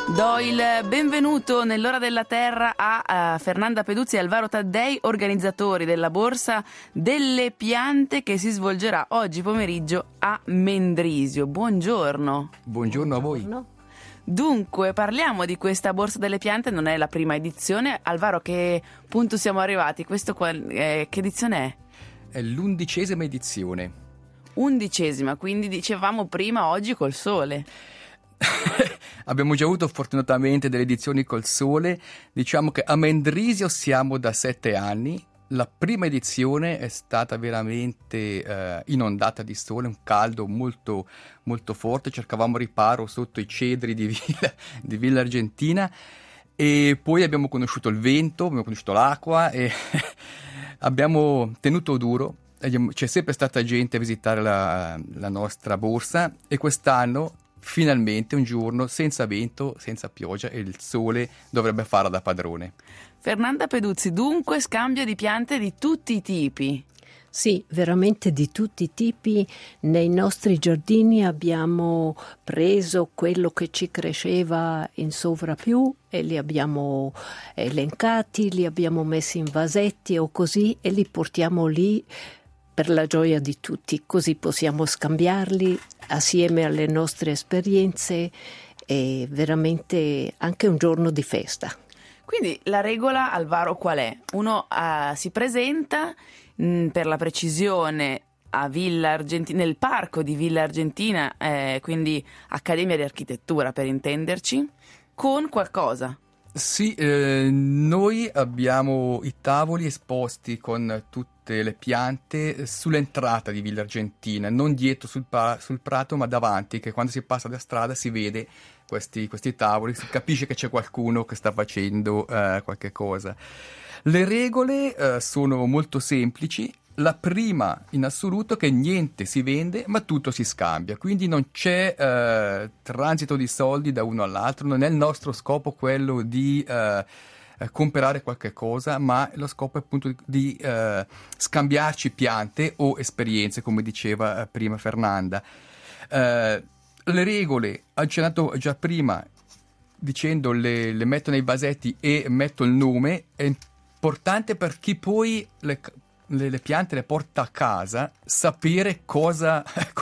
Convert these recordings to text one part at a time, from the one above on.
Do il benvenuto nell'Ora della Terra a Fernanda Peduzzi e Alvaro Taddei, organizzatori della Borsa delle Piante che si svolgerà oggi pomeriggio a Mendrisio. Buongiorno. Buongiorno a voi. Dunque, parliamo di questa Borsa delle Piante, non è la prima edizione. Alvaro, che punto siamo arrivati? Che edizione è? È l'11ª edizione. 11ª, quindi dicevamo prima oggi col sole. Abbiamo già avuto fortunatamente delle edizioni col sole. Diciamo che a Mendrisio siamo da 7 anni. La prima edizione è stata veramente inondata di sole, un caldo molto, molto forte. Cercavamo riparo sotto i cedri di Villa Argentina e poi abbiamo conosciuto il vento, abbiamo conosciuto l'acqua e abbiamo tenuto duro. C'è sempre stata gente a visitare la nostra borsa e quest'anno finalmente un giorno senza vento, senza pioggia e il sole dovrebbe farla da padrone. Fernanda Peduzzi, dunque scambio di piante di tutti i tipi. Sì, veramente di tutti i tipi. Nei nostri giardini abbiamo preso quello che ci cresceva in sovrappiù e li abbiamo elencati, li abbiamo messi in vasetti o così e li portiamo lì per la gioia di tutti, così possiamo scambiarli assieme alle nostre esperienze. È veramente anche un giorno di festa. Quindi la regola, Alvaro, qual è? Uno si presenta per la precisione a Villa Argentina, nel parco di Villa Argentina, quindi Accademia di Architettura per intenderci, con qualcosa. Sì, noi abbiamo i tavoli esposti con tutte le piante sull'entrata di Villa Argentina, non dietro sul prato ma davanti, che quando si passa da strada si vede questi tavoli, si capisce che c'è qualcuno che sta facendo qualche cosa. Le regole sono molto semplici. La prima in assoluto è che niente si vende ma tutto si scambia, quindi non c'è transito di soldi da uno all'altro, non è il nostro scopo quello di comprare qualche cosa, ma lo scopo è appunto di scambiarci piante o esperienze, come diceva prima Fernanda. Le regole, ho accennato già prima dicendo le metto nei vasetti e metto il nome, è importante per chi poi le piante le porta a casa, sapere cosa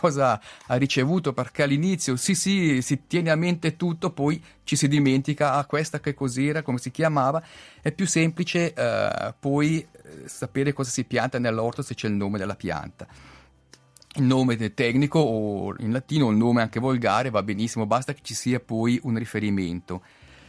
ha ricevuto, perché all'inizio si tiene a mente tutto, poi ci si dimentica questa che cos'era, come si chiamava. È più semplice poi sapere cosa si pianta nell'orto se c'è il nome della pianta. Il nome tecnico o in latino, il nome anche volgare va benissimo, basta che ci sia poi un riferimento.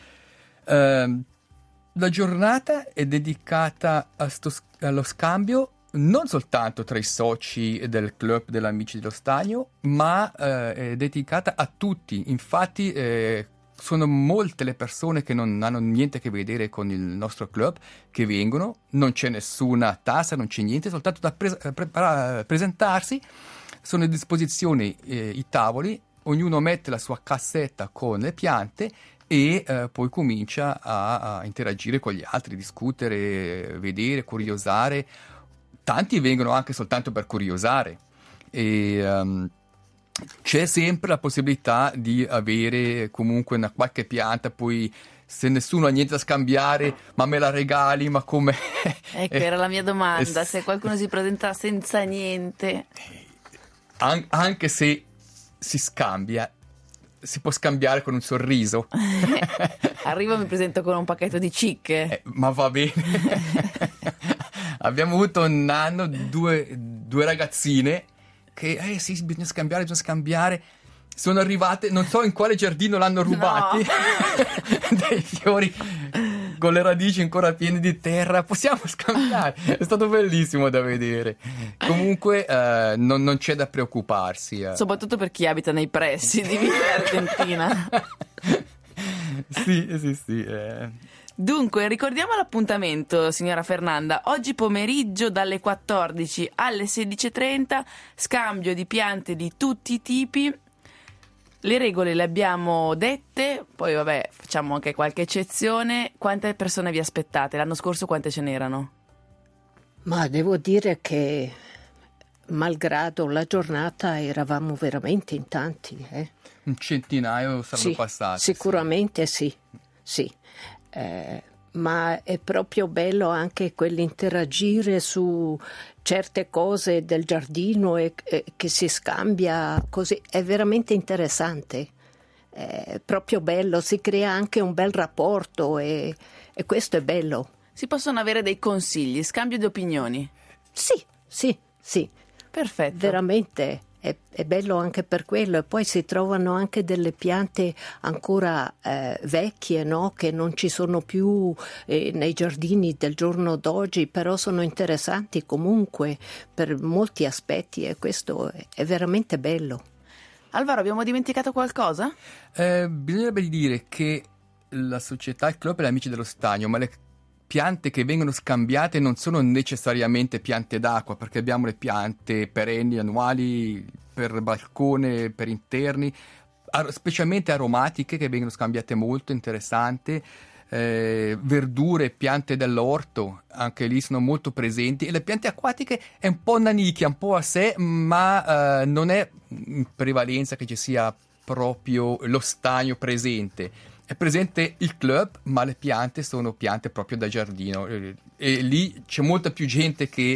La giornata è dedicata allo scambio non soltanto tra i soci del club dell'Amici dello Stagno, ma è dedicata a tutti. Infatti sono molte le persone che non hanno niente a che vedere con il nostro club che vengono, non c'è nessuna tassa, non c'è niente, soltanto da presentarsi. Sono a disposizione i tavoli, ognuno mette la sua cassetta con le piante e poi comincia a interagire con gli altri, discutere, vedere, curiosare. Tanti vengono anche soltanto per curiosare e c'è sempre la possibilità di avere comunque qualche pianta, poi se nessuno ha niente da scambiare, ma me la regali, ma come? Ecco, era la mia domanda, se qualcuno si presenta senza niente. Anche se si scambia, si può scambiare con un sorriso. Arrivo e mi presento con un pacchetto di cicche. Ma va bene. Abbiamo avuto un anno due ragazzine che sì, bisogna scambiare. Sono arrivate, non so in quale giardino l'hanno rubati, no. Dei fiori con le radici ancora piene di terra. Possiamo scambiare, è stato bellissimo da vedere. Comunque non c'è da preoccuparsi. Soprattutto per chi abita nei pressi di Villa Argentina. Sì. Dunque, ricordiamo l'appuntamento, signora Fernanda. Oggi pomeriggio dalle 14 alle 16:30, scambio di piante di tutti i tipi. Le regole le abbiamo dette, poi vabbè, facciamo anche qualche eccezione. Quante persone vi aspettate? L'anno scorso quante ce n'erano? Ma devo dire che malgrado la giornata eravamo veramente in tanti. Un centinaio saranno passati. Sicuramente sì. Ma è proprio bello anche quell'interagire su certe cose del giardino e che si scambia così, è veramente interessante, è proprio bello, si crea anche un bel rapporto e questo è bello. Si possono avere dei consigli, scambio di opinioni? Sì. Perfetto. Veramente è bello anche per quello, e poi si trovano anche delle piante ancora vecchie, no? Che non ci sono più nei giardini del giorno d'oggi, però sono interessanti comunque per molti aspetti, e questo è veramente bello. Alvaro, abbiamo dimenticato qualcosa? Bisognerebbe dire che la società, il club è Amici dello Stagno, ma le piante che vengono scambiate non sono necessariamente piante d'acqua, perché abbiamo le piante perenni, annuali, per balcone, per interni, specialmente aromatiche, che vengono scambiate, molto interessante, verdure, piante dell'orto, anche lì sono molto presenti, e le piante acquatiche è un po' una nicchia, un po' a sé, ma non è in prevalenza che ci sia proprio lo stagno presente. È presente il club, ma le piante sono piante proprio da giardino, e lì c'è molta più gente che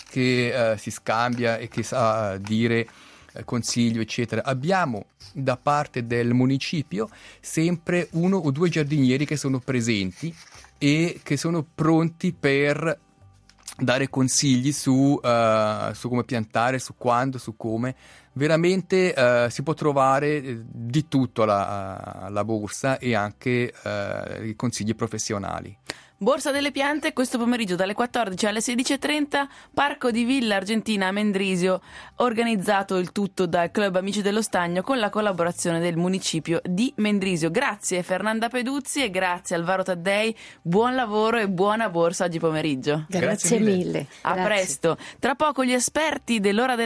si scambia e che sa dire consiglio, eccetera. Abbiamo da parte del municipio sempre 1 o 2 giardinieri che sono presenti e che sono pronti per dare consigli su come piantare, su quando, su come. Veramente si può trovare di tutto alla borsa, e anche i consigli professionali. Borsa delle piante, questo pomeriggio dalle 14 alle 16:30, Parco di Villa Argentina a Mendrisio, organizzato il tutto dal Club Amici dello Stagno con la collaborazione del municipio di Mendrisio. Grazie Fernanda Peduzzi e grazie Alvaro Taddei, buon lavoro e buona borsa oggi pomeriggio. Grazie mille. A presto. Tra poco gli esperti dell'ora del